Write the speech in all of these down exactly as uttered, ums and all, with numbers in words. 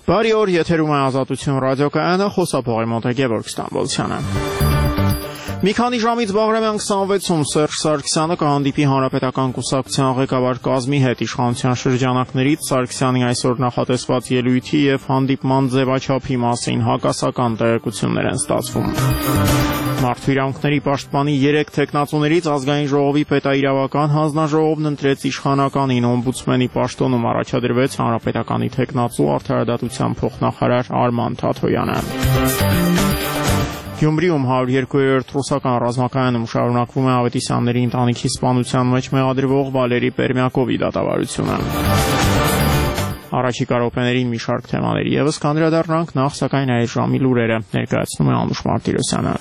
Բարի օր, եթերում է Ազատություն ռադիոկայանը, խոսափողի մոտ է Գևորգ Ստամբոլցյանը։ Մի քանի ժամից Բաղրամյան քսանվեցում Սերժ Սարգսյանը կհանդիպի Հանրապետական կուսակցության ղեկավար կազմի հետ իշխանության շրջանակներից Սարգսյանի այսօր նախատեսված ելույթի եւ հանդիպման ձևաչափի մասին հակասական տեղեկություններ են ստացվում։ Մարդու իրավունքների պաշտպանի երեք թեկնածուներից Ազգային ժողովի պետաիրավական հանձնաժողովն ընտրեց իշխանականին, օմբուդսմենի պաշտոնում առաջադրվեց Հանրապետականի թեկնածու արդարադատության փոխնախարար Արման Թաթոյանը։ Գյումրիում հարյուր երկու-րդ ռուսական ռազմակայանում շարունակվում է Ավետիսյանների ընտանիքի սպանության մեջ մեղադրվող Վալերի Պերմյակովի դատավարությունը։ Առաջիկա րոպեներին մի շարք թեմաների ևս կանդրադառնանք, նախ սակայն այս ժամի լուրերը ներկայացնում է Անուշ Մարտիրոսյանը։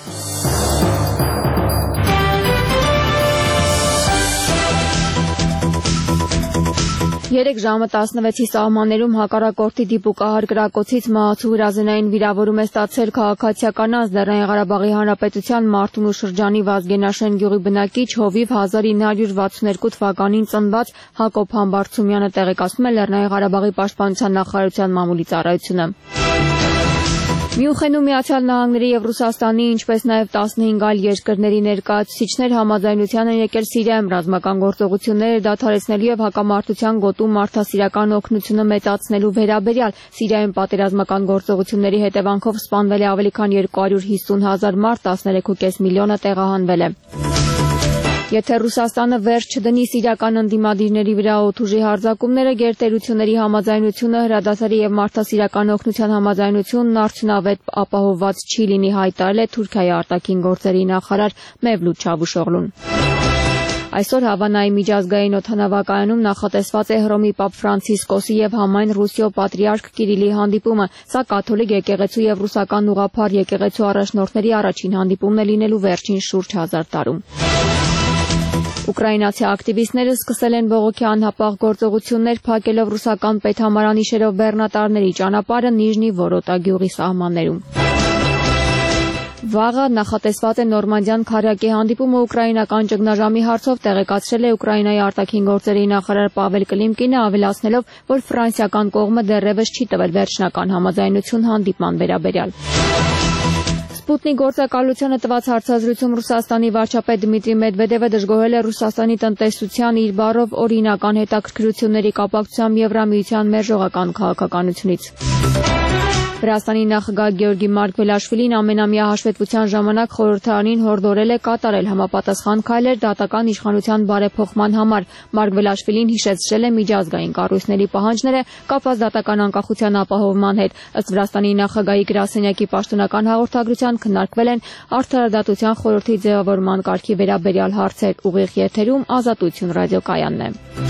Երեք ժամը տասնվեցի սահմաններում հակառակորդի դիպուկահար կրակոցից մահացու հրազենային վիրավորում է ստացել քաղաքացիական անձ Լեռնային Ղարաբաղի Հանրապետության Մարտունու շրջանի Վազգենաշեն գյուղի բնակիչ հովիվ հազար ինը հարյուր վաթսուններկու թվականին ծնված Հակոբ Համբարձումյանը, տեղեկացնում է Լեռնային Ղարաբաղի պաշտպանության նախարարության մամուլի ծառայությունը։ Մյունխենում Միացյալ Նահանգների եւ Ռուսաստանի, ինչպես նաեւ տասնհինգ այլ երկրների ներկայացուցիչներ համաձայնության են եկել Սիրիայում ռազմական գործողությունները դադարեցնելու եւ հակամարտության գոտու մարդասիրական օգնությունը մեծացնելու վերաբերյալ։ Սիրիայում պատերազմական գործողությունների հետևանքով սպանվել է ավելի քան երկու հարյուր հիսուն հազար մարդ, տասներեք կόμμα պենս միլիոնը տեղահանվել է։ Եթե Ռուսաստանը վերջ չդնի սիրիական ընդդիմադիրների վրա օդուժի հարձակումները, գերտերությունների համաձայնությունը, հրադադարի եւ մարդասիրական օգնության համաձայնությունն արդյունավետ ապահովված չի լինի, հայտարարել է Թուրքիայի արտաքին գործերի նախարար Մևլութ Չավուշօղլուն։ Այսօր Հավանայի միջազգային օդանավակայանում նախատեսված է Հռոմի Պապ Ֆրանցիսկոսի եւ համայն Ռուսիո պատրիարք Կիրիլի հանդիպումը։ Սա կաթոլիկ եկեղեցու եւ ռուսական ուղղափառ եկեղեցու առաջնորդների առաջին հանդիպումն է լինելու վերջին շուրջ հազար տարում։ Ուկրաինացի ակտիվիստները սկսել են բողոքի անհապաղ գործողություններ, փակելով ռուսական պետհամարանի շերով բեռնատարների ճանապարհը Նիժնի Վորոտա գյուղի սահմաններում։ Վաղը նախատեսված է Նորմանդյան քարյակի հանդիպումը ուկրաինական ճգնաժամի հարցով, տեղեկացրել է Ուկրաինայի արտաքին գործերի նախարար Պավել Կլիմկինը, ավելացնելով, որ ֆրանսիական կողմը դեռևս չի տվել վերջնական համաձայնություն հանդիպման վերաբերյալ։ Սպուտնիկ գործակալությանը տված հարցազրույցում Ռուսաստանի վարչապետ Դմիտրի Մեդվեդևը դժգոհել է Ռուսաստանի տնտեսության իր բառով օրինական հետաքրքրությունների կապակցությամբ Եվրամիության մերժողական քաղաքականությունից։ Վրաստանի նախագահ Գեորգի Մարկվելաշվիլին ամենամյա հաշվետվության ժամանակ խորհրդարանին հորդորել է կատարել համապատասխան քայլեր դատական իշխանության բարեփոխման համար։ Մարկվելաշվիլին հիշեցրել է միջազգային կառույցների պահանջները կապված դատական անկախության ապահովման հետ։ Ըստ Վրաստանի նախագահի գրասենյակի պաշտոնական հաղորդագրության քննարկվել են արդարադատության խորհրդի ձևավորման կարգի վերաբերյալ հարցեր։ Ուղիղ եթերում Ազատություն ռադիոկայանն է։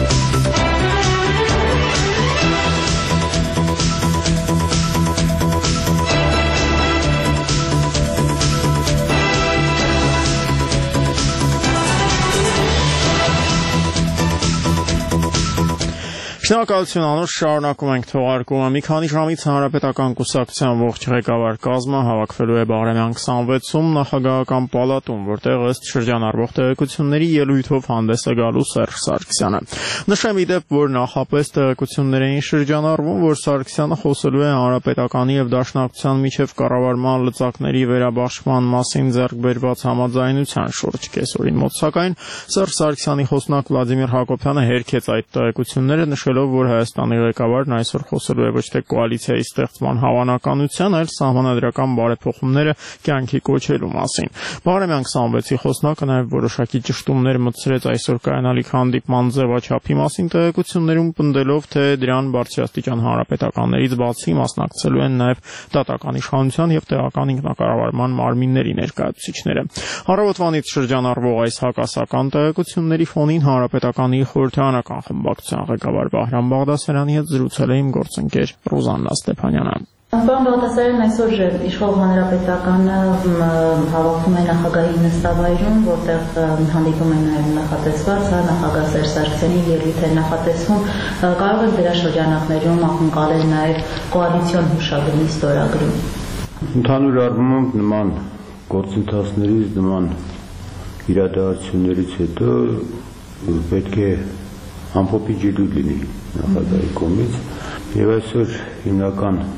Շնորհակալություն Անուշ, շարունակում ենք թողարկումը։ Մի քանի ժամից Հանրապետական կուսակցության ողջ ղեկավար կազմը հավաքվելու է Բաղրամյան քսանվեցում նախագահական պալատում, որտեղ ըստ շրջանառվող տեղեկությունների ելույթով հանդես է գալու Սերժ Սարգսյանը։ Նշեմ ի դեպ, որ նախապես տեղեկություններ էին շրջանառվում, որ Սարգսյանը խոսելու է Հանրապետականի եւ Դաշնակցության միջև կառավարման լծակների վերաբաշխման մասին ձեռք բերված համաձայնության շուրջ կեսօրին մոտ, սակայն Սերժ Սարգսյանի խոսնակ Վլադիմիր Հակոբյանը հերքեց այդ տեղեկությունները, նշելով, որ Հայաստանի ղեկավարն այսօր խոսելու է ոչ թե կոալիցիայի ստեղծման հավանականության, այլ սահմանադրական բարեփոխումները կյանքի կոչելու մասին։ Բաղրամյան քսանվեցի խոսնակը նաև որոշակի ճշտումներ մտցրեց այսօր կայանալիք հանդիպման ձևաչափի մասին տեղեկություններում, պնդելով, թե դրան բարձրաստիճան հանրապետականներից բացի մասնակցելու են նաև դատական իշխանության եւ տեղական ինքնակառավարման մարմինների ներկայացուցիչները։ Առավոտվանից շրջանառվող այս հակասական տեղեկությունների ֆոնին Հանրապետականի խորհրդարանական խմբակցության ղեկավար Բահրամ Բաղդասարյանի հետ զրուցել է իմ գործընկեր Ռոզաննա Ստեփանյանը։ Պարոն Բաղդասարյան, այսօր իշխող հանրապետականը հավաքվում է նախագահի նստավայրում, որտեղ հանդիպում է նաև նախատեսված, հա, նախագահ Սերժ Սարգսյանի ելույթ է նախատեսվում, կարող է դրա շրջանակներում ակնկալել նաև կոալիցիոն հուշագրի ստորագրում։ Ընդհանուր առմամբ նման գործընթացներից, նման իրադարձություններից հետո պետք է ամփոփիչ ելույթ լինի նախագահի կողմից, եւ այսօր հիմնական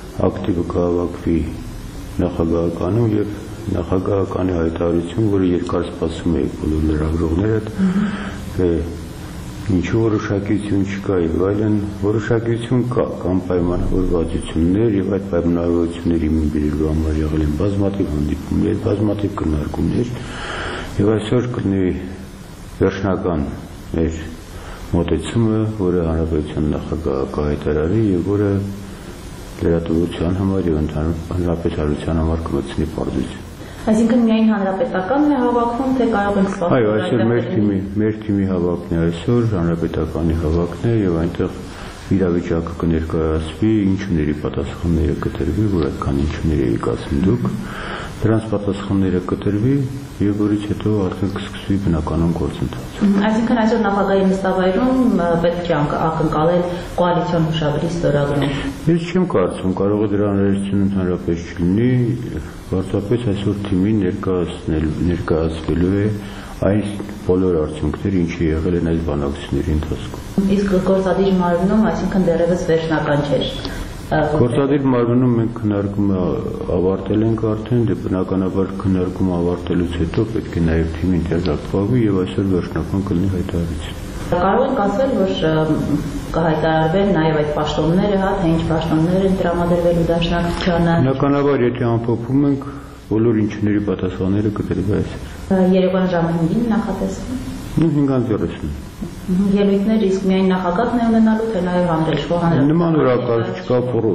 ակտիվը կհավաքվի նախագահականում եւ նախագահականի հայտարարություն, որը երկար սպասում է բոլոր լրագրողները, թե ինչու որոշակիություն չկա եւ այլն, որոշակիություն կա կամ պայմանավորվածություններ եւ այդ պայմանավորվածությունների մբերելու համար եղել են բազմաթիվ հանդիպումներ, բազմաթիվ քննարկումներ եւ այսօր կլինի վերջնական մեր մոտեցումը, որը հանրապետության նախագահը կհայտարարի եւ որը լրատվության համար եւ ընդհանրապես հանրության համար կմտցնի պարզություն։ Այսինքն միայն հանրապետականն է հավաքվում, թե կարող ենք սպասել։ Այո, այսօր մեր թիմի, մեր թիմի հավաքն է այսօր, հանրապետականի հավաքն է եւ այնտեղ իրավիճակը կներկայացվի, ինչուների պատասխանները կտրվի, որ այդքան ինչուներ եք ասում դուք, դրանց պատասխանները կտրվի եւ որից հետո արդեն կսկսվի բնականon գործընթացը։ Այսինքն այսօր նախագահի նստավայրում պետք է ակնկալել կոալիցիոն հուշագրի ստորագրում։ Ես չեմ կարծում, կարող է դրա անհրաժեշտություն ընդհանրապես չլինի, պարզապես այսօր թիմին ներկայացնել, ներկայացվելու է այս բոլոր արդյունքները, ինչի եղել են այս բանակցությունների ընթացքում։ Իսկ գործադիր մարմնում, այսինքն դեռևս վերջնական չէր։ Գործադիր մարմնում մենք քննարկումը ավարտել ենք արդեն, դե բնականաբար քննարկումը ավարտելուց հետո պետք է նաև թիմին տեղափոխվի եւ այսօր վերջնական կլինի հայտարարություն։ Կարող ենք ասել, որ կհայտարարվեն նաև այդ պաշտոնները, հա, թե ինչ պաշտոններ են տրամադրվելու դաշնակցությանը։ Բնականաբար, եթե ամփոփում ենք, բոլոր ինչների պատասխանները կտրվի այսօր։ Երևան ժամը հինգին նախատեսվում։ հինգ երեսուն։ Ելույթներ իսկ միայն նախագահն է ունենալու, թե նաև հանրաշխող հանրապետական։ Նման օրակարգ չկա,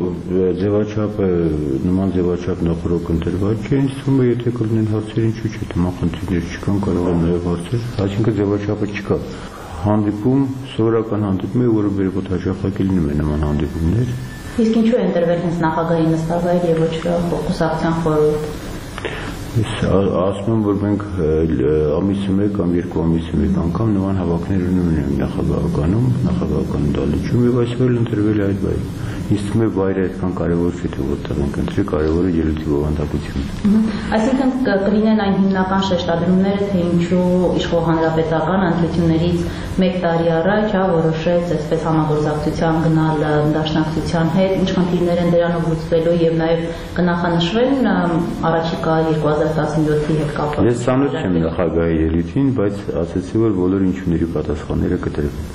ձևաչափը, նման ձևաչափ նախորդ ընտրված չէ, ինձ թվում է, եթե կլինեն հարցեր, ինչու՞ չէ, թվում է խնդիրներ չկան, կարող են նաև հարցեր, այսինքն ձևաչափը չկա։ Հանդիպում, սովորական հանդիպում է, որը վերևոտ հաճախակի լինում է նման հանդիպումներ։ Իսկ ինչու է ընտրվել հենց նախագահի նստավայր եւ ոչ կուսակցության խորհուրդ։ Ես ասում եմ, որ մենք ամիսը մեկ կամ երկու ամիսը մեկ անգամ նման հավաքներ ունենում ենք նախագահականում, նախագահական դալիճում եւ այսօր ընտրվել է այդ բայը։ Ինձ թվում է բայրը այդքան կարևոր չէ, թե որտեղ ենք ընտրի, կարևորը ելույթի բովանդակությունն է։ Այսինքն կլինեն այն հիմնական շեշտադրումները, թե ինչու իշխող հանրապետական ընտրություններից մեկ տարի առաջ հա որոշեց այսպես համագործակցության գնալ դաշնակցության հետ, ինչ խնդիրներ են դրանով լուծվելու եւ նաեւ կնախանշվեն առաջիկա երկու հազար տասնյոթի հետ կապված։ Ես ծանոթ չեմ նախագահի ելույթին, բայց ասացի, որ բոլոր ինչուների պատասխանները կտրվեն։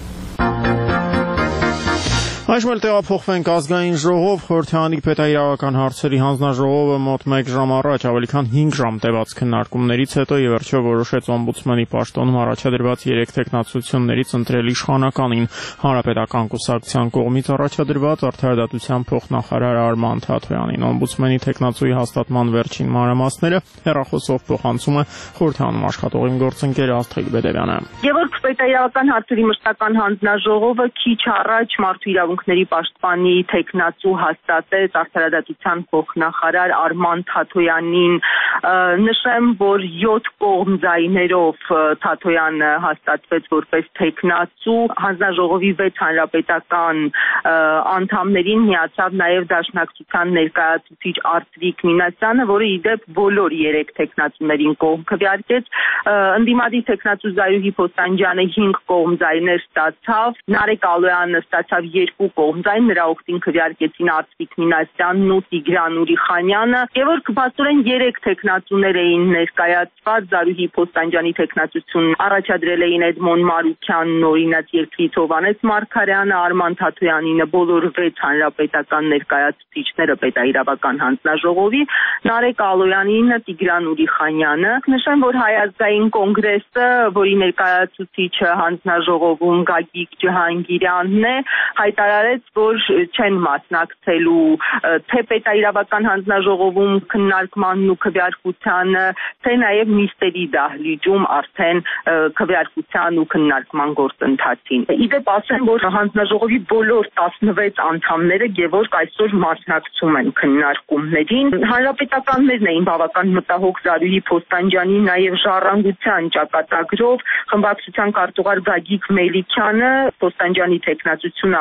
Այժմ էլ տեղափոխվենք ազգային ժողով, խորհրդարանի պետաիրավական հարցերի հանձնաժողովը մոտ մեկ ժամ առաջ ավելի քան հինգ ժամ տևած քննարկումներից հետո ի վերջո որոշեց օմբուդսմենի պաշտոնում առաջադրված երեք թեկնածություններից ընտրել իշխանականին հանրապետական կուսակցության կողմից առաջադրված արդարադատության փոխնախարար Արման Թաթոյանին։ Օմբուդսմենի թեկնածուի հաստատման վերջին մանրամասները հեռախոսով փոխանցում է խորհրդարանում աշխատող իմ գործընկեր Աստղիկ Բեդևյանը։ Երբ պետաիրավական հարցերի մշտական հանձնաժողովը քիչ առաջ մարդու իրավունքների պաշտպանի թեկնածու հաստատեց արդարադատության փոխնախարար Արման Թաթոյանին, նշեմ, որ յոթ կողմ ձայներով Թաթոյանը հաստատվեց որպես թեկնածու, հանձնաժողովի վեց հանրապետական անդամներին միացավ նաև դաշնակցության ներկայացուցիչ Արծվիկ Մինասյանը, որը ի դեպ բոլոր երեք թեկնածուներին կողմ քվեարկեց, ընդդիմադիր թեկնածու Զայրուհի Փոստանջյանը հինգ կողմ ձայներ ստացավ, Նարեկ Ալոյանը ստացավ երկու կողմ ձայն, նրա օգտին քվեարկեցին Արծվիկ Մինասյանն ու Տիգրան Ուրիխանյանը, եւ որ փաստորեն երեք թեկնածուներ էին ներկայացված, Զարուհի Փոստանջյանի թեկնածությունն առաջադրել էին Էդմոն Մարուքյանն, օրինաց երկրից Հովհաննես Մարգարյանը, Արման Թաթոյանինը, բոլոր վեց հանրապետական ներկայացուցիչները պետաիրավական հանձնաժողովի, Նարեկ Ալոյանինը, Տիգրան Ուրիխանյանը։ Նշեմ, որ Հայ ազգային կոնգրեսը, որի ներկայացուցիչը հանձնաժողովում Գագիկ Ջհանգիրյանն է, հայտարարեց, որ չեն մասնակցելու թե պետաիրավական հանձնաժողովում քննարկմանն ու քվեարկությանը, թե նաև նիստերի դահլիճում արդեն քվեարկության ու քննարկման գործընթացին։ Իդեպ ասեմ, որ հանձնաժողովի բոլոր տասնվեց անդամները Գևորգ այսօր մասնակցում են քննարկումներին։ Հանրապետականներն էին բավական մտահոգ Զարուհի Փոստանջյանի, նաև ժառանգության ճակատագրով խմբակցության քարտուղար Գագիկ Մելիքյանը Փոստանջյանի թեկնածությունը առաջադրել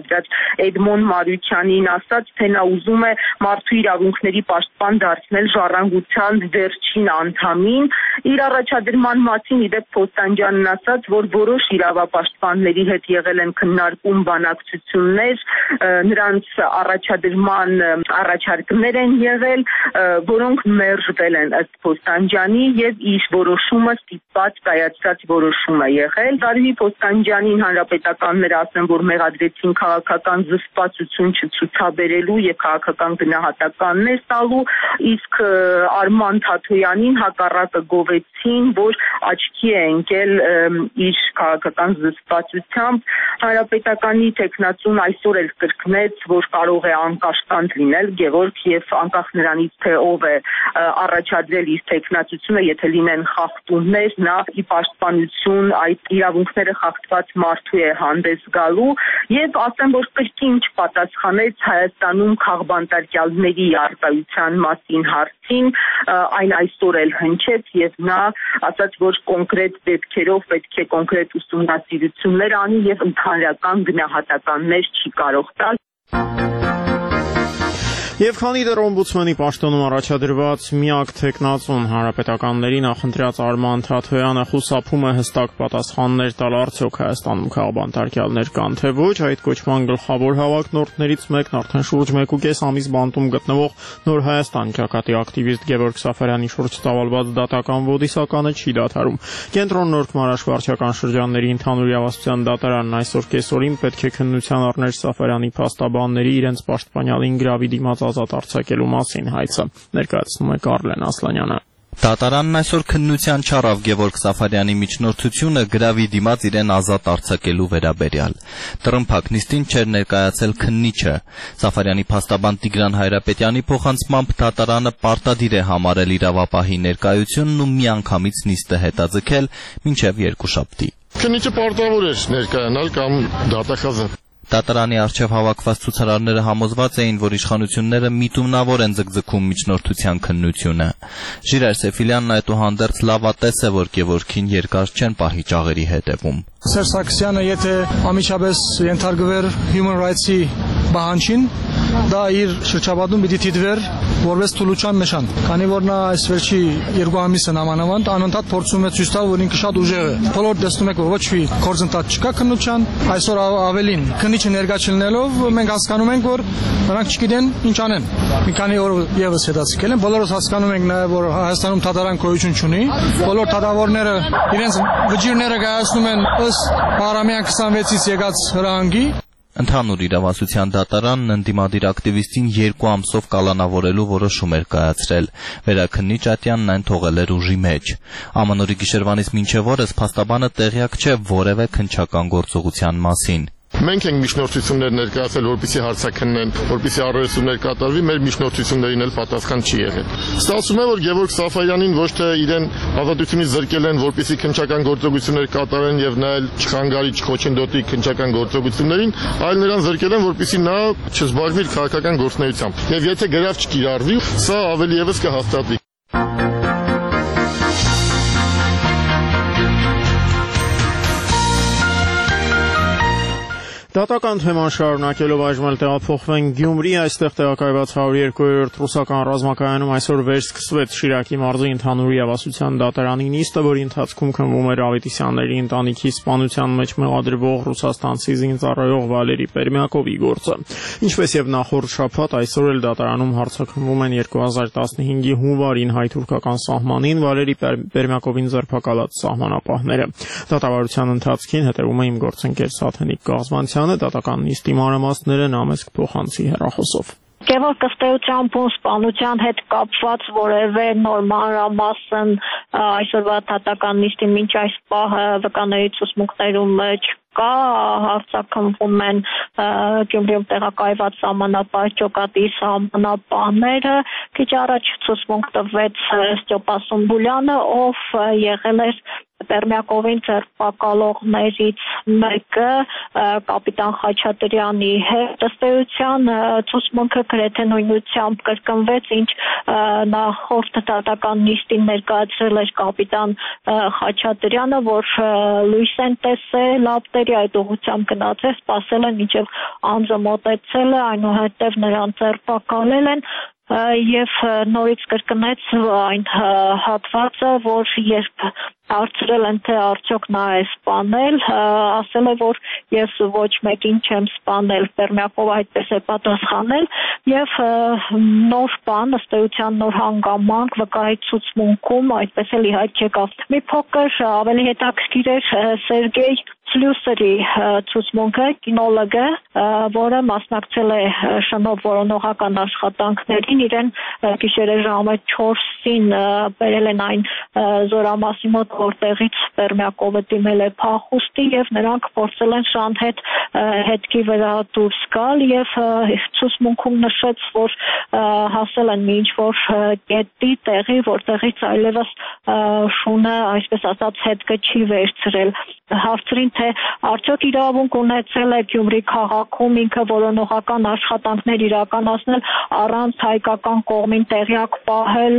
ներկայացրած Էդմոն Մարուկյանին ասաց, թե նա ուզում է մարդու իրավունքների պաշտպան դարձնել Ժառանգության վերջին անդամին։ Իր առաջադրման մասին իդեպ Փոստանջյանն ասաց, որ որոշ իրավապաշտպանների հետ եղել են քննարկում բանակցություններ, նրանց առաջադրման առաջարկներ են եղել, որոնք մերժվել են ըստ Փոստանջյանի եւ իր որոշումը ստիպված կայացած որոշում է եղել։ Դարվի Փոստանջյանին հանրապետականները ասեն, որ մեղադրեցին քաղաքական զսպվածություն չցուցաբերելու եւ քաղաքական գնահատականներ տալու, իսկ Արման Թաթոյանին հակառակը գովեցին, որ աչքի է ընկել իր քաղաքական զսպվածությամբ։ Հանրապետականի տեխնացուն այսօր էլ կրկնեց, որ կարող է անկաշկանդ լինել Գևորգ եւ անկախ նրանից, թե ով է առաջադրել իր տեխնացությունը, եթե լինեն խախտումներ, նա ի պաշտպանություն այդ իրավունքները խախտված մարդու է հանդես գալու եւ ասեմ, որ կրկին չպատասխանեց Հայաստանում քաղբանտարկյալների առկայության մասին հարցին, այն այսօր էլ հնչեց եւ նա ասաց, որ կոնկրետ դեպքերով պետք է կոնկրետ ուսումնասիրություններ անի եւ ընդհանրական գնահատականներ չի կարող տալ։ Եվ քանի դեռ օմբուդսմենի պաշտոնում առաջադրված միակ տեխնացուն հանրապետականների նախընտրած Արման Թաթոյանը խուսափում է հստակ պատասխաններ տալ, արդյոք Հայաստանում քաղբանտարկյալներ կան թե ոչ, այդ կոչման գլխավոր հավակնորդներից մեկն արդեն շուրջ մեկ ու կես ամիս բանտում գտնվող Նոր Հայաստան ճակատի ակտիվիստ Գևորգ Սաֆարյանի շուրջ ծավալված դատական ոդիսականը չի դադարում։ Կենտրոն Նորք Մարաշվարչական շրջանների ընդհանուր իրավասության դատարանն այսօր կեսօրին պետք է քննության առներ Սաֆարյանի փաստաբանների իրենց պաշտպանյալին գրավի դիմաց ազատ արձակելու մասին հայցը, ներկայացնում է Կարլեն Ասլանյանը։ Դատարանն այսօր քննության չառավ Գևորգ Սաֆարյանի միջնորդությունը գրավի դիմաց իրեն ազատ արձակելու վերաբերյալ։ Տրմփակ նիստին չէր ներկայացել քննիչը։ Սաֆարյանի փաստաբան Տիգրան Հայրապետյանի փոխանցմամբ դատարանը պարտադիր է համարել իրավապահի ներկայությունն ու միանգամից նիստը հետաձգել մինչև երկուշաբթի։ Քննիչը պարտավոր էր ներկայանալ կամ դատախազը։ Դատարանի առջև հավաքված ցուցարարները համոզված էին, որ իշխանությունները միտումնավոր են ձգձգում միջնորդության քննությունը։ Ժիրայր Սեֆիլյանն այդուհանդերձ լավատես է, որ Գևորգին երկար չեն պահի ճաղերի հետևում։ Սերժ Սարգսյանը եթե ամիջապես ենթարկվեր Human Rights-ի բանջին, դա իր շրջապատում պիտի դիտվեր որպես թուլության նշան, քանի որ նա այս վերջի երկու ամիսը նամանավանդ անընդհատ փորձում է ցույց տալ, որ ինքը շատ ուժեղ է։ Բոլորը տեսնում եք, որ ոչ մի գործընթաց չկա քննության, այսօր ավելին քննիչը ներկա չլինելով մենք հասկանում ենք, որ նրանք չգիտեն ինչ անեն։ Մի քանի օր եւս հետաձգել են, բոլորս հասկանում ենք նաեւ, որ Հայաստանում դատարան գոյություն չունի, բոլոր դատավորները իրենց վճիրները կայացնում են ըստ Մարամյան քսանվեցից եկած հրահանգի։ Ընդհանուր իրավասության դատարանն ընդդիմադիր ակտիվիստին երկու ամսով կալանավորելու որոշում էր կայացրել։ Վերաքննիչ Ատյանն այն թողել էր ուժի մեջ։ Ամանորի գիշերվանից մինչև օրս փաստաբանը տեղյակ չէ որևէ քննչական գործողության մասին։ Մենք ենք միջնորդություններ ներկայացել, որպեսզի հարցաքննեն, որպեսզի առերեսումներ կատարվի, մեր միջնորդություններին էլ պատասխան չի եղել։ Ստացվում է, որ Գևորգ Սաֆարյանին ոչ թե իրեն ազատությունից զրկել են, որպեսզի քննչական գործողություններ կատարեն եւ նա էլ չխանգարի, չխոչընդոտի քննչական գործողություններին, այլ նրան զրկել են, որպեսզի նա չզբաղվի իր քաղաքական գործունեությամբ։ Եվ եթե գրավ չկիրառվի, սա ավելի եւս կհաստատվի։ Դատական թեման շարունակելով այժմ էլ տեղափոխվենք Գյումրի, այստեղ տեղակայված հարյուր երկու-րդ ռուսական ռազմակայանում այսօր վերսկսվեց Շիրակի մարզի ընդհանուր իրավասության դատարանի նիստը, որի ընթացքում քննվում էր Ավետիսյանների ընտանիքի սպանության մեջ մեղադրվող ռուսաստանցի զինծառայող Վալերի Պերմյակովի գործը։ Ինչպես եւ նախորդ շաբաթ, այսօր էլ դատարանում հարցաքննվում են երկու հազար տասնհինգի հունվարին հայ-թուրքական սահմանին Վալերի Պերմյակովին ձերբակալած սահմանապահները։ Դատավարության ընթացքին հետևում է իմ գործընկեր Սաթենիկ Գազմանցյանը, դատական նիստի մանրամասները Նամեսկ Փոխանցի հեռախոսով։ Գևորգ ըստեյության սպանության հետ կապված որևէ նոր մանրամասն այսօրվա դատական նիստի մինչ այս պահը վկաների ցուցմունքներում չկա, հարցաքննվում են Գյումրիում տեղակայված սահմանապահ ճոկատի սահմանապահները, քիչ առաջ ցուցմունք տվեց Ստյոպա Սումբուլյանը, ով եղել էր Պերմյակովին ձերբակալողներից մեկը կապիտան Խաչատրյանի հետ ըստ էության ցուցմունքը գրեթե նույնությամբ կրկնվեց, ինչ նախորդ դատական նիստին ներկայացրել էր կապիտան Խաչատրյանը, որ լույս են տեսել լապտերի, այդ ուղղությամբ գնաց է, սպասել են մինչև անձը մոտեցել է, այնուհետև նրան ձերբակալել են եւ նորից կրկնեց այն հատվածը, որ երբ հարցրել են, թե արդյոք նա է սպանել, ասել է, որ ես ոչ մեկին չեմ սպանել, Պերմյակովը այդպես է պատասխանել եւ նոր բան, ըստ էության նոր հանգամանք վկայի ցուցմունքում այդպես էլ իհայտ չեկավ։ Մի փոքր ավելի հետաքրքիր էր Սերգեյ Սլյուսերի ցուցմունքը, կինոլոգը, որը մասնակցել է շնորհ որոնողական աշխատանքներին, իրեն գիշերը ժամը չորսին բերել են այն զորամասի մոտ, որտեղից Պերմյակովը դիմել է փախուստի եւ նրանք փորձել են շան հետ հետքի վրա դուրս գալ եւ ցուցմունքում նշեց, որ հասել են մի ինչ-որ կետի տեղի, որտեղից այլևս շունը, այսպես ասած, հետքը չի վերցրել։ Հարցրին, թե արդյոք իրավունք ունեցել է Գյումրի քաղաքում ինքը որոնողական աշխատանքներ իրականացնել առանց հայկական կողմին տեղյակ պահել,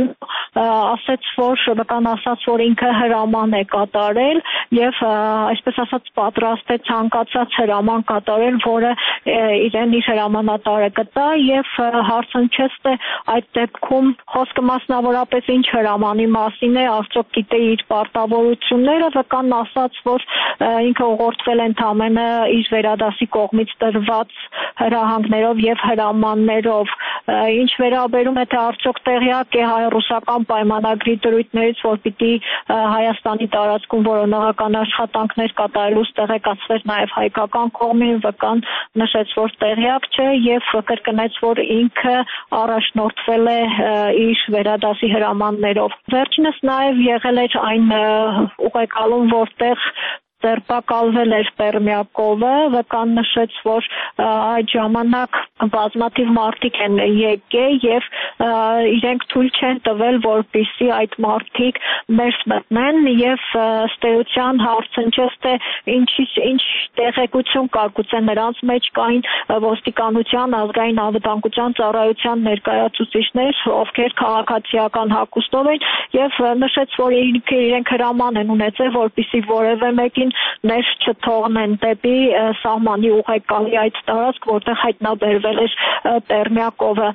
ասաց, որ վկան ասաց, որ ինքը հրաման է կատարել եւ այսպես ասած պատրաստ է ցանկացած հրաման կատարել, որը իրեն իր հրամանատարը կտա եւ հարցնչեց, թե այդ դեպքում խոսքը մասնավորապես ինչ հրամանի մասին է, արդյոք գիտե իր պարտավորությունները, վկան ասաց, որ ինքը ուղղորդվել է ընդամենը իր վերադասի կողմից տրված հրահանգներով եւ հրամաններով, ինչ վերաբերում է, թե արդյոք տեղյակ է հայ-ռուսական պայմանագրի դրույթներից, որ պիտի Հայաստանի տարածքում որոնողական աշխատանքներ կատարելուց տեղեկացվեր նաեւ հայկական կողմին, վկան նշեց, որ տեղյակ չէ եւ կրկնեց, որ ինքը առաջնորդվել է իր վերադասի հրամաններով։ Վերջինս նաեւ եղել էր այն ուղեկալում, որտեղ ձերբակալվել էր Պերմյակովը, վկան նշեց, որ այդ ժամանակ բազմաթիվ մարդիկ են եկել եւ իրենք թույլ չեն տվել, որպեսզի այդ մարդիկ ներս մտնեն եւ ըստ էության հարցնչեց, թե ինչից ինչ տեղեկություն կար, գուցե նրանց մեջ կային ոստիկանության, ազգային անվտանգության ծառայության ներկայացուցիչներ, ովքեր քաղաքացիական հագուստով են եւ նշեց, որ իրենք հրաման են ունեցել, որպեսզի որևէ մեկին ներս չթողնեն դեպի սահմանի ուղեկալի այդ տարածք, որտեղ հայտնաբերվել էր Պերմյակովը։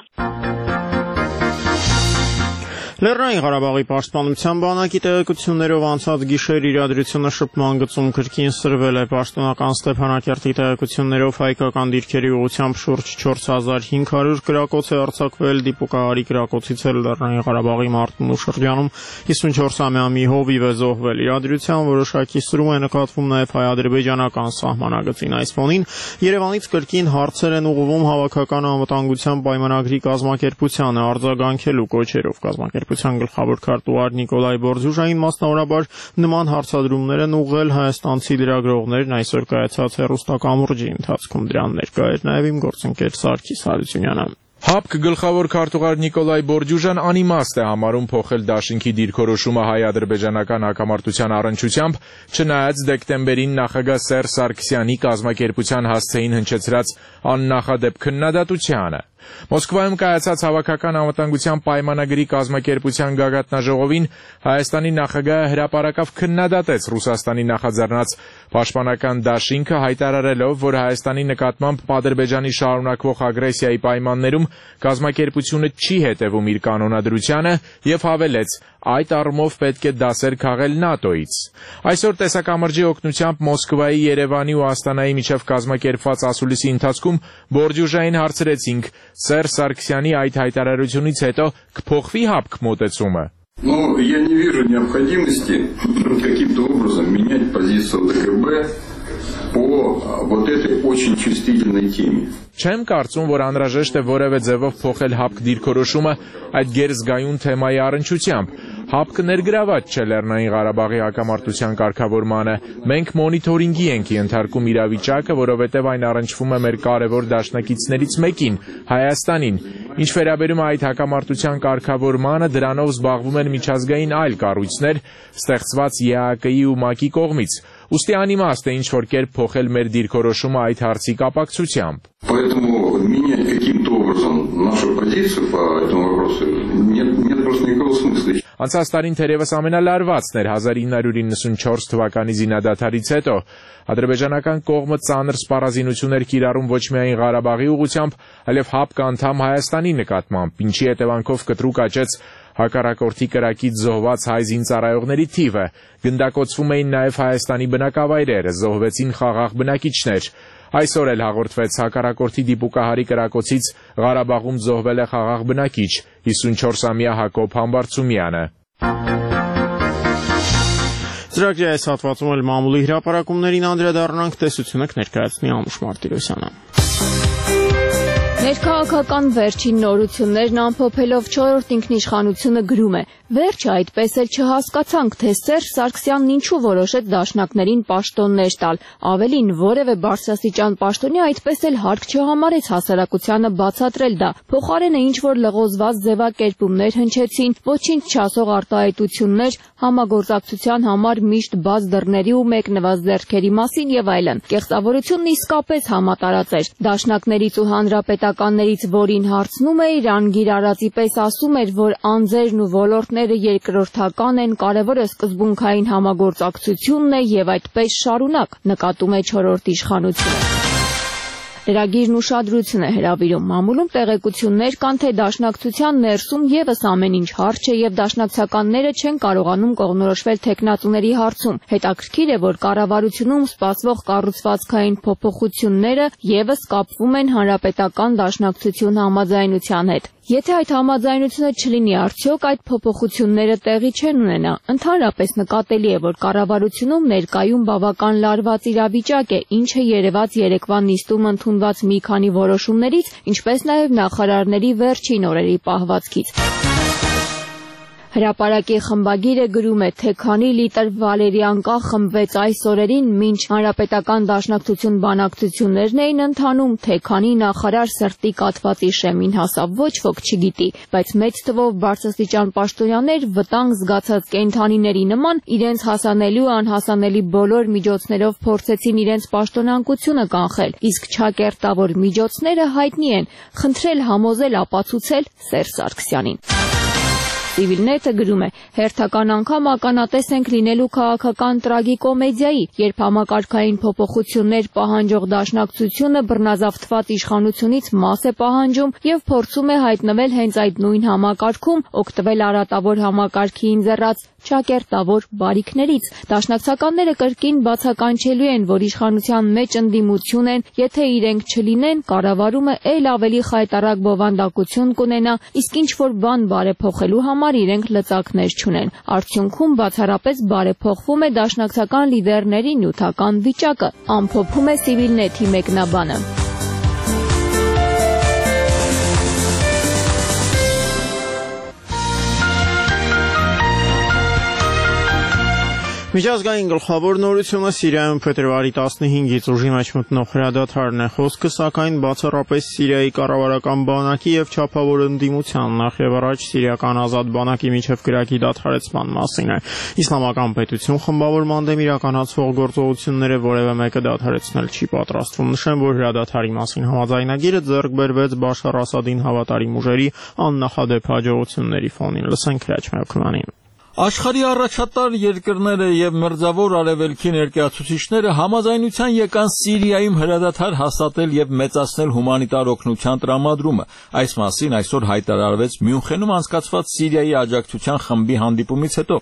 Լեռնային Ղարաբաղի պաշտպանության բանակի տեղեկություններով անցած գիշեր իրադրությունը շփման գծում քրքին սրվել է։ Պաշտոնական Ստեփանակերտի տեղեկություններով հայկական դիրքերի ուղղությամբ շուրջ չորս հազար հինգ հարյուր գրակոց է արձակվել, դիպուկահարի գրակոցից էլ Լեռնային Ղարաբաղի Մարտունու շրջանում հիսունչորսամյա մի հովիվ է զոհվել։ Իրադրության որոշակի սրում է նկատվում նաև հայ-ադրբեջանական սահմանագծին։ Այս ֆոնին Երևանից կրկին հարցեր են ուղղվում հավաքական անվտանգության պայմանագրի կազմակերպությանը, արձագանքելու կոչերով կազմակերպության գլխավոր քարտուղար Նիկոլայ Բորդյուժային մասնավորաբար նման հարցադրումներ են ուղղել հայաստանցի լրագրողներն այսօր կայացած հեռուստակամուրջի ընթացքում։ Դրան ներկա էր նաև իմ գործընկեր Սարգիս Հարությունյանը։ ՀԱՊԿ գլխավոր քարտուղար Նիկոլայ Բորդյուժան անիմաստ է համարում փոխել դաշինքի դիրքորոշումը հայ-ադրբեջանական հակամարտության առնչությամբ, չնայած դեկտեմբերին նախագահ Սերժ Սարգսյանի կազմակերպության հասցեին հնչեցրած աննախադեպ քննադատությանը։ Մոսկվայում կայացած հավաքական անվտանգության պայմանագրի կազմակերպության գագաթնաժողովին Հայաստանի նախագահը հրապարակավ քննադատեց Ռուսաստանի նախաձեռնած պաշտպանական դաշինքը, հայտարարելով, որ Հայաստանի նկատմամբ Ադրբեջանի շարունակվող ագրեսիայի պայմաններում կազմակերպությունը չի հետևում իր կանոնադրությանը եւ հավելեց. այդ առումով պետք է դասեր քաղել ՆԱՏՕ-ից։ Այսօր տեսակամրջի օգնությամբ Մոսկվայի, Երևանի ու Աստանայի միջև կազմակերպված ասուլիսի ընթացքում Բորդյուժային հարցրեցինք. Սերժ Սարգսյանի այդ հայտարարությունից հետո կփոխվի ՀԱՊԿ մոտեցումը։ Ну, я не вижу необходимости каким-то образом менять позицию ДКБ по вот этой очень чувствительной теме. Չեմ կարծում, որ անհրաժեշտ է որևէ ձևով փոխել ՀԱՊԿ դիրքորոշումը այդ գերզգայուն թեմայի առնչությամբ։ ՀԱՊԿ-ը ներգրաված չէ Լեռնային Ղարաբաղի հակամարտության կարգավորմանը։ Մենք մոնիթորինգի ենք ենթարկում իրավիճակը, որովհետև այն առնչվում է մեր կարևոր դաշնակիցներից մեկին՝ Հայաստանին։ Ինչ վերաբերում է այդ հակամարտության կարգավորմանը, դրանով զբաղվում են միջազգային այլ կառույցներ, ստեղծված ԵԱՀԿ-ի ու ՄԱԿ-ի կողմից։ Ուստի անիմաստ է ինչ-որ կերպ փոխել մեր դիրքորոշումը այդ հարցի կապակցությամբ։ Поэтому менять каким-то образом нашу позицию по этому вопросу нет, нет просто никакого смысла. Անցած տարին թերևս ամենալարվածն էր հազար ինը հարյուր իննսունչորս թվականի զինադադարից հետո։ Ադրբեջանական կողմը ծանր սպառազինություններ կիրառում ոչ միայն Ղարաբաղի ուղղությամբ, այլև ՀԱՊԿ անդամ Հայաստանի նկատմամբ, ինչի հետևանքով կտրուկ աճեց հակառակորդի կրակից զոհված հայ զինծառայողների թիվը, գնդակոծվում էին նաև Հայաստանի բնակավայրերը, զոհվեցին խաղաղ բնակիչներ։ Այսօր էլ հաղորդվեց հակառակորդի դիպուկահարի կրակոցից Ղարաբաղում զոհվել է խաղաղ բնակիչ հիսունչորսամյա Հակոբ Համբարձումյանը։ Ծրագրի այս հատվածում էլ մամուլի հրապարակումներին անդրադառնանք, տեսությունը կներկայացնի Անուշ Մարտիրոսյանը։ Ներքաղաքական վերջին նորություններն ամփոփելով չորրորդ ինքնիշխանությունը գրում է. Վերջը այդպես էլ չհասկացանք, թե Սերժ Սարգսյանն ինչու որոշեց դաշնակներին պաշտոններ տալ, ավելին որևէ բարձրաստիճան պաշտոնյա այդպես էլ հարկ չհամարեց հասարակությանը բացատրել դա, փոխարենը ինչ-որ լղոզված ձևակերպումներ հնչեցին, ոչինչ չասող արտահայտություններ, համագործակցության համար միշտ բաց դռների ու մեկնված ձեռքերի մասին եւ այլն։ Կեղծավորությունն իսկապես համատարած էր։ Դաշնակներից ու հանրապետականներից որին հարցնում էիր, անգիր արածի պես ասում էր, որ անձերն ու ոլորտները երկրորդական են, կարևորը սկզբունքային համագործակցությունն է եւ այդպես շարունակ, նկատում է չորրորդ իշխանությունը։ Լրագիրն ուշադրություն է հրավիրում մամուլում տեղեկություններ կան, թե դաշնակցության ներսում եւս ամեն ինչ հարց է եւ դաշնակցականները չեն կարողանում կողմնորոշվել թեկնածուների հարցում։ Հետաքրքիր է, որ կառավարությունում սպասվող կառուցվածքային փոփոխությունները եւս կապվում են հանրապետական դաշնակցություն համաձայնության հետ։ Եթե այդ համաձայնությունը չլինի, արդյոք այդ փոփոխությունները տեղի չեն ունենա։ Ընդհանրապես նկատելի է, որ կառավարությունում ներկայում բավական լարված իրավիճակ է, ինչը երևաց երեկվա նիստում ընդունված մի քանի որոշումներից, ինչպես նաև նախարարների վերջին օրերի պահվածքից։ Հրապարակի խմբագիրը գրում է, թե քանի լիտր վալերիան կա խմբվեց այս օրերին, մինչ հանրապետական դաշնակցություն բանակցություններն էին ընթանում, թե քանի նախարար սրտի կաթվածի շեմին հասավ, ոչ ոք չգիտի, բայց մեծ թվով բարձրաստիճան պաշտոնյաներ վտանգ զգացած կենդանիների նման իրենց հասանելի ու անհասանելի բոլոր միջոցներով փորձեցին իրենց պաշտոնանկությունը կանխել, իսկ չակերտավոր միջոցները հայտնի են, խնդրել համոզել ապացուցել Սերժ Սարգսյանին։ Civilnet-ը գրում է. հերթական անգամ ականատես ենք լինելու քաղաքական տրագիկոմեդիայի, երբ համակարգային փոփոխություններ պահանջող դաշնակցությունը բռնազավթված իշխանությունից մաս է պահանջում եւ փորձում է հայտնվել հենց այդ նույն համակարգում, օգտվել արատավոր համակարգի ինձեռած չակերտավոր բարիքներից։ Դաշնակցականները կրկին բացականչելու են, որ իշխանության մեջ ընդդիմություն են, եթե իրենք չլինեն, կառավարումը ել ավելի խայտառակ բովանդակություն կունենա, իսկ ինչ որ բան բարեփոխելու համար իրենք լծակներ չունեն։ Արդյունքում բացառապես բարեփոխվում է դաշնակցական լիդերների նյութական վիճակը, ամփոփում է Civilnet-ի մեկնաբանը։ Միջազգային գլխավոր նորությունը Սիրիայում փետրվարի տասնհինգից ուժի մեջ մտնող հրադադարն է, խոսքը սակայն բացառապես Սիրիայի կառավարական բանակի եւ չափավոր ընդդիմության, նախ եւ առաջ սիրիական ազատ բանակի միջև գրակի դադարեցման մասին է։ Իսլամական պետություն խմբավորման դեմ իրականացվող գործողությունները որևէ մեկը դադարեցնել չի պատրաստվում։ Նշեմ, որ հրադադարի մասին համաձայնագիրը ձեռք բերվեց Բաշար Ասադին հավատարիմ ուժերի աննախադեպ հաջողությունների ֆոնին։ Լսենք Հրաչ Մելքոյանին։ Աշխարհի առաջատար երկրները եւ մերձավոր արևելքի ներկայացուցիչները համաձայնության եկան Սիրիայում հրադադար հաստատել եւ մեծացնել հումանիտար օգնության տրամադրումը։ Այս մասին այսօր հայտարարվեց Մյունխենում անցկացված Սիրիայի աջակցության խմբի հանդիպումից հետո։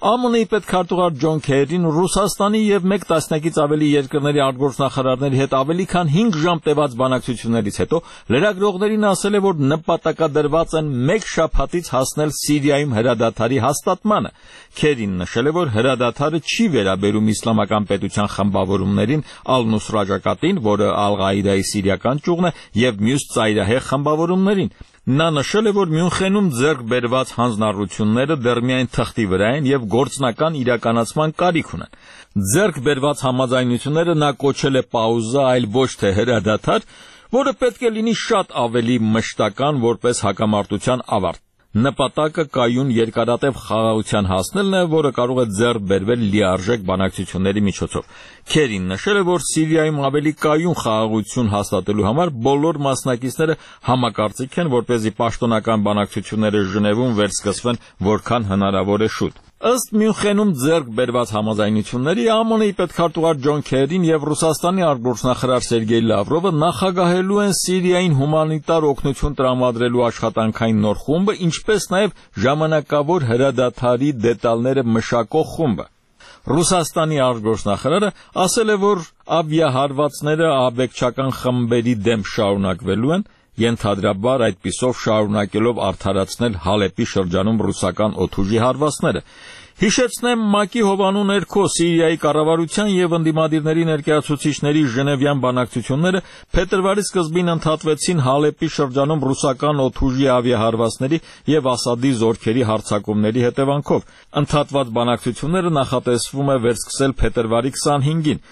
Է Մը-ի պետքարտուղար Ջոն Քերին Ռուսաստանի եւ մեկ տասնյակից ավելի երկրների արտգործնախարարների հետ ավելի քան հինգ ժամ տևած բանակցություններից հետո լրագրողներին ասել է, որ նպատակադրված են մեկ շաբաթից հասնել Սիրիայում հրադադարի հաստատմանը։ Քերին նշել է, որ հրադադարը չի վերաբերում իսլամական պետության խմբավորումներին Ալ-Նուսրա ճակատին, որը Ալ-Ղաիդայի սիրիական ճյուղն է, եւ մյուս ծայրահեղ խմբավորումներին։ Նա նշել է, որ Մյունխենում ձեռք բերված հանձնառությունները դեռ միայն թղթի վրա են եւ գործնական իրականացման կարիք ունեն։ Ձեռք բերված համաձայնությունները նա կոչել է պաուզա, այլ ոչ թե հրադադար, որը պետք է լինի շատ ավելի մշտական, որպես հակամարտության ավարտ։ Նպատակը կայուն երկարատև խաղաղության հասնելն է, որը կարող է ձեռք բերվել լիարժեք բանակցությունների միջոցով։ Քերին նշել է, որ Սիրիայում ավելի կայուն խաղաղություն հաստատելու համար բոլոր մասնակիցները համակարծիք են, որպեսզի պաշտոնական բանակցությունները Ժնևում վերսկսվեն որքան հնարավոր է շուտ։ Ըստ Մյունխենում ձեռք բերված համաձայնությունների Է Մը-ի պետքարտուղար Ջոն Քերին եւ Ռուսաստանի արտգործնախարար Սերգեյ Լավրովը նախագահելու են Սիրիային հումանիտար օգնություն տրամադրելու աշխատանքային նոր խումբը, ինչպես նաեւ ժամանակավոր հրադադարի դետալները մշակող խումբը։ Ռուսաստանի արտգործնախարարը ասել է, որ ավիահարվածները ահաբեկչական խմբերի դեմ շարունակվելու են, ենթադրաբար այդպիսով շարունակելով արդարացնել Հալեպի շրջանում ռուսական օդուժի հարվածները։ Հիշեցնեմ, ՄԱԿ-ի հովանու ներքո Սիրիայի կառավարության եւ ընդդիմադիրների ներկայացուցիչների Ժնևյան բանակցությունները փետրվարի սկզբին ընդհատվեցին Հալեպի շրջանում ռուսական օդուժի ավիահարվածների եւ Ասադի զորքերի հարձակումների հետևանքով։ Ընդհատված բանակցությունները նախատեսվում է վերսկսել փետրվարի քսանհինգին։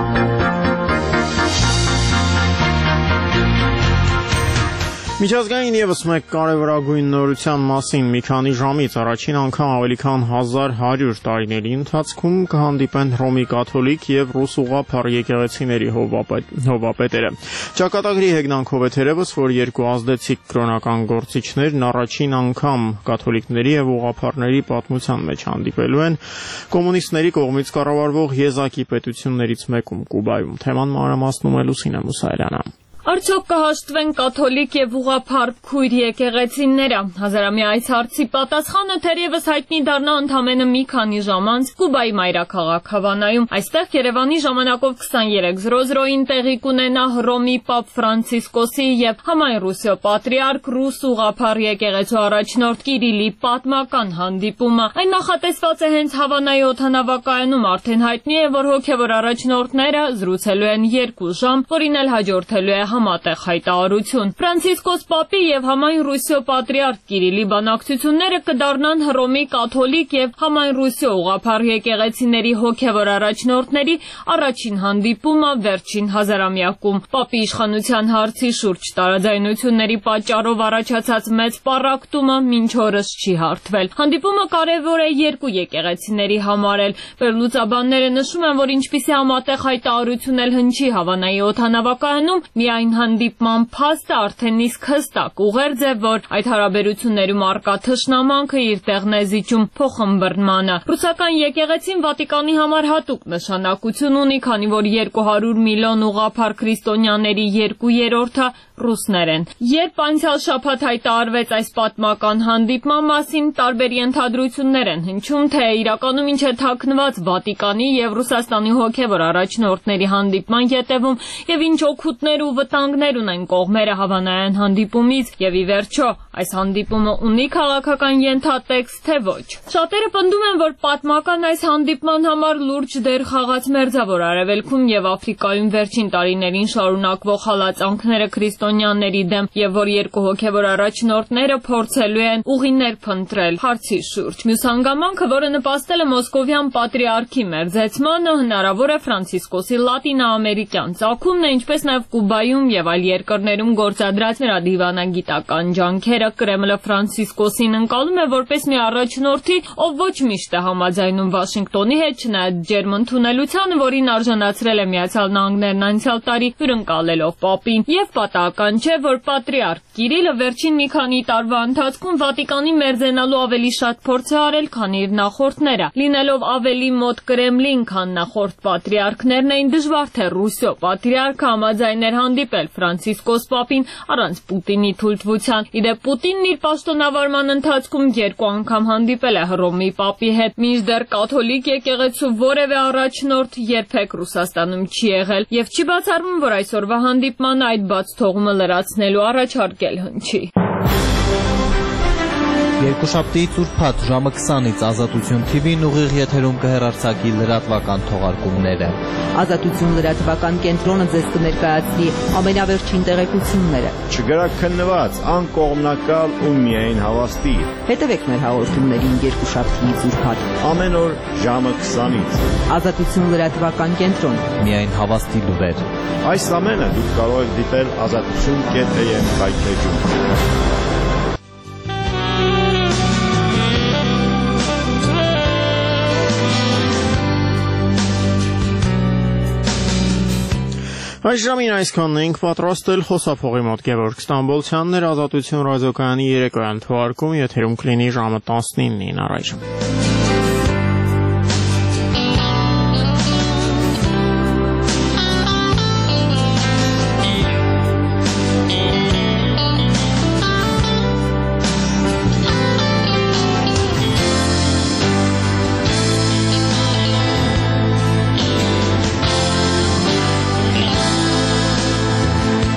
Միջազգային եւս մեկ կարևորագույն նորության մասին մի քանի ժամից առաջին անգամ ավելի քան հազար հարյուր տարիների ընթացքում կհանդիպեն Հռոմի կաթոլիկ եւ ռուս ուղղափառ եկեղեցիների հովվապետերը։ Ճակատագրի հեգնանքով է թերևս, որ երկու ազդեցիկ կրոնական գործիչներն առաջին անգամ կաթոլիկների եւ ուղղափառների պատմության մեջ հանդիպելու են կոմունիստների կողմից կառավարվող եզակի պետություններից մեկում՝ Կուբայում։ Թեման մանրամասնում է Լուսինե Մուսայելյանը։ Արդյոք կհաշտվեն կաթոլիկ եւ ուղղափառ քույր եկեղեցիները։ Հազարամյա այս հարցի պատասխանը թերևս հայտնի դառնա ընդամենը մի քանի ժամ անց Կուբայի մայրաքաղաք Հավանայում։ Այստեղ Երևանի ժամանակով քսաներեք զրո զրոին տեղի կունենա Հռոմի Պապ Ֆրանցիսկոսի եւ համայն Ռուսիա պատրիարք ռուս ուղղափառ եկեղեցու առաջնորդ Կիրիլի պատմական հանդիպումը։ Այն նախատեսված է հենց Հավանայի օդանավակայանում, արդեն հայտնի է, որ հոգեվոր առաջնորդները զրուցելու են երկու ժամ, որին էլ հաջորդելու է համատեղ հայտարարություն։ Ֆրանցիսկոս Պապի եւ համայն Ռուսիա պատրիարք Կիրիլի բանակցությունները կդառնան Հռոմի կաթոլիկ եւ համայն Ռուսիա ուղղափառ եկեղեցիների հոգեվոր առաջնորդների առաջին հանդիպումը վերջին հազարամյակում։ Պապի իշխանության հարցի շուրջ տարաձայնությունների պատճառով առաջացած մեծ պառակտումը մինչ օրս չի հարթվել։ Հանդիպումը կարևոր է երկու եկեղեցիների համար էլ։ Վերլուծաբանները նշում են, որ ինչպիսի համատեղ հայտարարություն էլ հնչի Հավանայի օդանավակայանում, միայն հանդիպման փաստը արդեն իսկ հստակ ուղերձ է, որ այդ հարաբերություններում առկա թշնամանքը իր տեղն է զիջում փոխըմբռնմանը։ Ռուսական եկեղեցին Վատիկանի համար հատուկ նշանակություն ունի, քանի որ երկու հարյուր միլիոն ուղղափառ քրիստոնյաների երկու երրորդը ռուսներ են։ Երբ անցյալ շաբաթ հայտարարվեց այս պատմական հանդիպման մասին, տարբեր ենթադրություններ են հնչում, թե իրականում ինչ է թաքնված Վատիկանի եւ Ռուսաստանի հոգեվոր առաջնորդների հանդիպման ետևում եւ ինչ օգուտներ ու վտանգներ ունեն կողմերը Հավանայան հանդիպումից եւ ի վերջո այս հանդիպումը ունի քաղաքական ենթատեքստ թե ոչ։ Շատերը պնդում են, որ պատմական այս հանդիպման համար լուրջ դեր խաղաց Մերձավոր Արևելքում եւ Աֆրիկայում վերջին տարիներին շարունակվող հալածանքները քրիստոնյաների դեմ եւ որ երկու հոգեվոր առաջնորդները փորձելու են ուղիներ փնտրել հարցի շուրջ։ Մյուս հանգամանքը, որը նպաստել է մոսկովյան պատրիարքի մերձեցմանը, հնարավոր է Ֆրանցիսկոսի լատինաամերիկյան ծագումն է, ինչպես նաեւ Կուբայում եւ այլ երկրներում գործադրած նրա դիվանագիտական ջանքերը։ Կրեմլը Ֆրանցիսկոսին ընկալում է որպես մի առաջնորդի, ով ոչ միշտ է համաձայնում Վաշինգտոնի հետ, չնայած ջերմ ընդունելությանը, որին արժանացրել է Միացյալ Նահանգներն անցյալ տարի հյուրընկալելով Պապին, եւ պատահական չէ, որ պատրիարք Կիրիլը վերջին մի քանի տարվա ընթացքում Վատիկանի մերձենալու ավելի շատ փորձ է արել, քան իր նախորդները։ Լինելով ավելի մոտ Կրեմլին, քան նախորդ պատրիարքներն էին, դժվար թե Ռուսիա պատրիարքը համաձայներ հանդիպել հանդիպել Ֆրանցիսկոս Պապին առանց Պուտինի թույլտվության։ Իդեպ Պուտինն իր պաշտոնավարման ընթացքում երկու անգամ հանդիպել է Հռոմի Պապի հետ, մինչդեռ կաթոլիկ եկեղեցու որևէ առաջնորդ երբեք Ռուսաստանում չի եղել եւ չի բացառվում, որ այսօրվա հանդիպմանը այդ բաց թողումը լրացնելու առաջարկել հնչի։ Երկուշաբթիից ուրբաթ ժամը քսանից Ազատություն թիվին ուղիղ եթերում կհեռարձակի լրատվական թողարկումները։ Ազատություն լրատվական կենտրոնը ձեզ կներկայացնի ամենավերջին տեղեկությունները։ Չգրակ քննված, անկողմնակալ ու միայն հավաստի։ Հետևեք մեր հաղորդումներին երկուշաբթիից ուրբաթ ամեն օր ժամը քսանից։ Ազատություն լրատվական կենտրոն։ Միայն հավաստի լուրեր։ Այս ամենը դուք կարող եք դիտել ազատություն կետ է եմ հայթեջում։ Այս ժամին այսքանն էինք պատրաստել խոսափողի մոտ Գևորգ Ստամբոլցյանն էր, Ազատություն ռադիոկայանի երեկոյան թողարկում եթերում կլինի ժամը տասնինին առայժմ։